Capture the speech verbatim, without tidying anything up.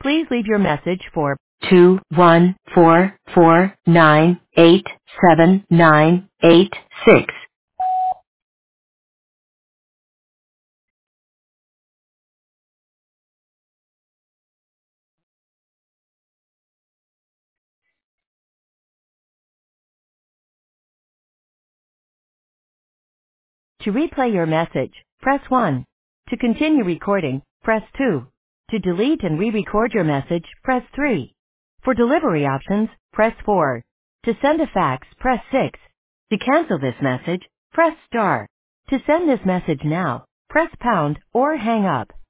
Please leave your message for two one four four nine eight seven nine eight six. To replay your message, press one. To continue recording, press two. To delete and re-record your message, press three. For delivery options, press four. To send a fax, press six. To cancel this message, press star. To send this message now, press pound or hang up.